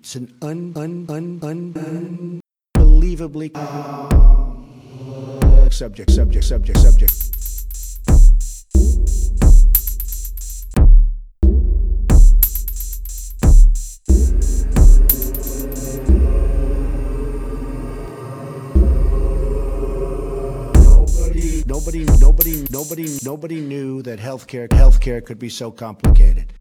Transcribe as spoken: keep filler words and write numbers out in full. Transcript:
It's an un, un, un, un, unbelievably subject, subject, subject, subject. Nobody, nobody, nobody, nobody knew that healthcare, healthcare could be so complicated.